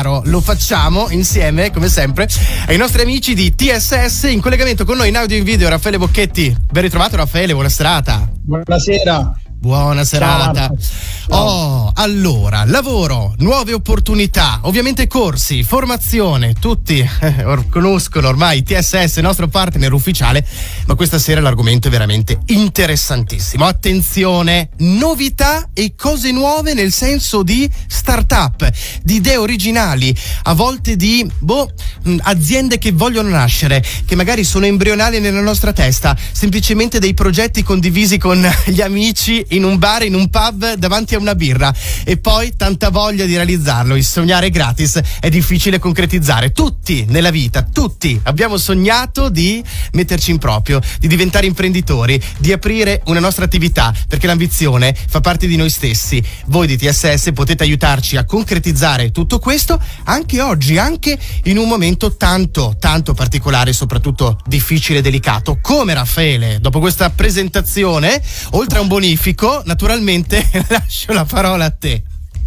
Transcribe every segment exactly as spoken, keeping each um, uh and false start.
chiaro, lo facciamo insieme, come sempre, ai nostri amici di T S S. In collegamento con noi in audio e in video Raffaele Bocchetti. Ben ritrovato Raffaele, buona serata. Buonasera. Buona serata. Ciao. Oh, allora, lavoro, nuove opportunità, ovviamente corsi, formazione, tutti eh, or- conoscono ormai T S S, il nostro partner ufficiale, ma questa sera l'argomento è veramente interessantissimo. Attenzione, novità e cose nuove nel senso di start-up, di idee originali, a volte di boh, mh, aziende che vogliono nascere, che magari sono embrionali nella nostra testa, semplicemente dei progetti condivisi con gli amici in un bar, in un pub, davanti a una birra, e poi tanta voglia di realizzarlo. Il sognare gratis è difficile concretizzare. Tutti nella vita, tutti abbiamo sognato di metterci in proprio, di diventare imprenditori, di aprire una nostra attività, perché l'ambizione fa parte di noi stessi. Voi di T S S potete aiutarci a concretizzare tutto questo anche oggi, anche in un momento tanto, tanto particolare e soprattutto difficile e delicato. Come Raffaele, dopo questa presentazione, oltre a un bonifico, naturalmente lascio la parola a te.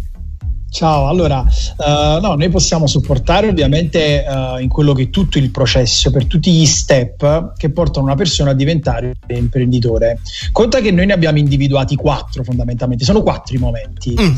Ciao, allora uh, no, noi possiamo supportare ovviamente uh, in quello che è tutto il processo, per tutti gli step che portano una persona a diventare imprenditore. Conta che noi ne abbiamo individuati quattro fondamentalmente, sono quattro i momenti mm.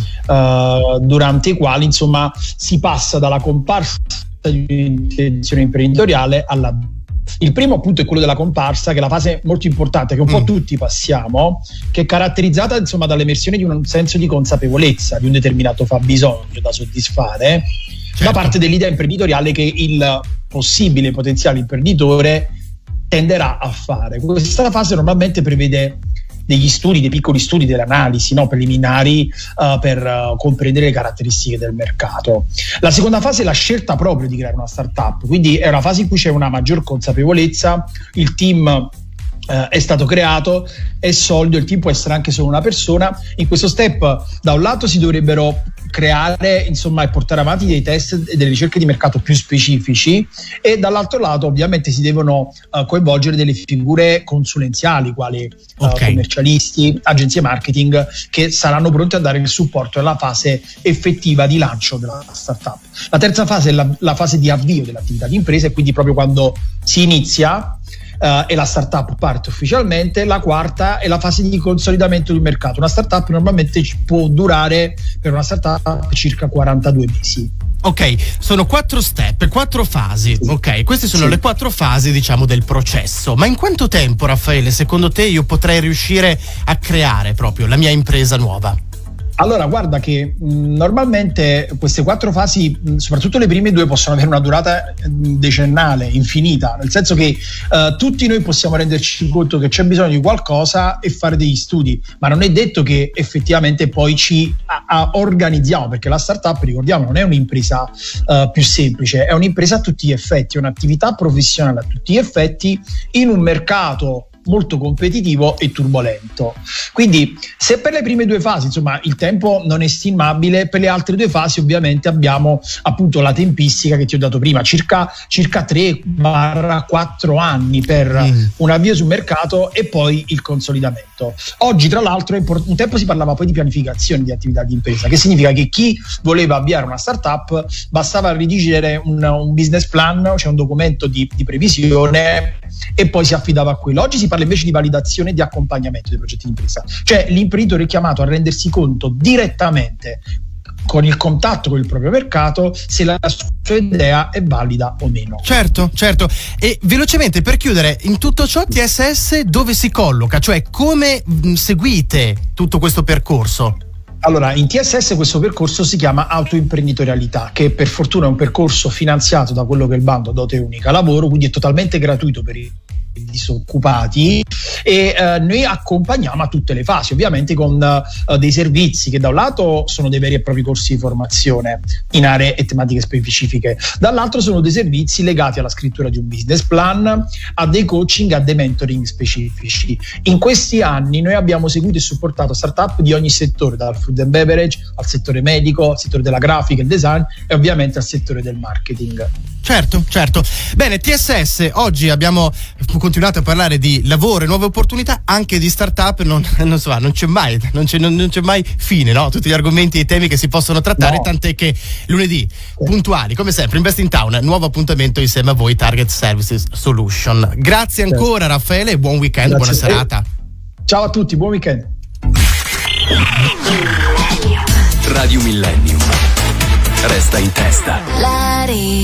uh, durante i quali insomma si passa dalla comparsa di un'intenzione imprenditoriale alla. Il primo appunto è quello della comparsa, che è la fase molto importante che un mm. po' tutti passiamo, che è caratterizzata insomma dall'emersione di un senso di consapevolezza di un determinato fabbisogno da soddisfare, certo, da parte dell'idea imprenditoriale che il possibile potenziale imprenditore tenderà a fare. Questa fase normalmente prevede degli studi, dei piccoli studi, delle analisi no, preliminari uh, per uh, comprendere le caratteristiche del mercato. La seconda fase è la scelta proprio di creare una startup, quindi è una fase in cui c'è una maggior consapevolezza, il team Uh, è stato creato, è solido, il team può essere anche solo una persona. In questo step da un lato si dovrebbero creare insomma e portare avanti dei test e delle ricerche di mercato più specifici, e dall'altro lato ovviamente si devono uh, coinvolgere delle figure consulenziali quali uh, okay. commercialisti, agenzie marketing, che saranno pronti a dare il supporto alla fase effettiva di lancio della startup. La terza fase è la, la fase di avvio dell'attività di impresa, e quindi proprio quando si inizia Uh, e la startup parte ufficialmente. La quarta è la fase di consolidamento del mercato. Una startup normalmente può durare per una startup circa quarantadue mesi. Ok, sono quattro step, quattro fasi. Sì. Ok, queste sono sì. le quattro fasi, diciamo, del processo. Ma in quanto tempo, Raffaele, secondo te io potrei riuscire a creare proprio la mia impresa nuova? Allora, guarda che mh, normalmente queste quattro fasi, mh, soprattutto le prime due, possono avere una durata mh, decennale, infinita, nel senso che uh, tutti noi possiamo renderci conto che c'è bisogno di qualcosa e fare degli studi, ma non è detto che effettivamente poi ci a, a organizziamo, perché la startup, ricordiamo, non è un'impresa uh, più semplice, è un'impresa a tutti gli effetti, è un'attività professionale a tutti gli effetti in un mercato molto competitivo e turbolento. Quindi se per le prime due fasi insomma il tempo non è stimabile, per le altre due fasi ovviamente abbiamo appunto la tempistica che ti ho dato prima, circa circa tre quattro anni per mm. un avvio sul mercato e poi il consolidamento. Oggi tra l'altro è import- un tempo si parlava poi di pianificazione di attività di impresa, che significa che chi voleva avviare una startup bastava redigere un, un business plan, cioè un documento di, di previsione, e poi si affidava a quello. Oggi si parla invece di validazione e di accompagnamento dei progetti di impresa, cioè l'imprenditore è chiamato a rendersi conto direttamente con il contatto con il proprio mercato se la sua idea è valida o meno. Certo, certo. E velocemente, per chiudere, in tutto ciò T S S dove si colloca? Cioè come mh, seguite tutto questo percorso? Allora, in T S S questo percorso si chiama autoimprenditorialità, che per fortuna è un percorso finanziato da quello che è il bando Dote Unica Lavoro, quindi è totalmente gratuito per i disoccupati, e eh, noi accompagniamo a tutte le fasi, ovviamente con eh, dei servizi che da un lato sono dei veri e propri corsi di formazione in aree e tematiche specifiche, dall'altro sono dei servizi legati alla scrittura di un business plan, a dei coaching, a dei mentoring specifici. In questi anni noi abbiamo seguito e supportato startup di ogni settore, dal food and beverage al settore medico, al settore della grafica e il design, e ovviamente al settore del marketing. Certo, certo. Bene, T S S, oggi abbiamo continuato a parlare di lavoro e nuove opportunità, anche di startup, non, non so, non c'è mai, non c'è, non, non c'è mai fine, no? Tutti gli argomenti e i temi che si possono trattare, no. Tant'è che lunedì, puntuali, come sempre, Invest in Town, nuovo appuntamento insieme a voi, Target Services Solution. Grazie ancora, certo. Raffaele, e buon weekend, Grazie. Buona serata. Ciao a tutti, buon weekend. Radio Millennium. Resta in testa.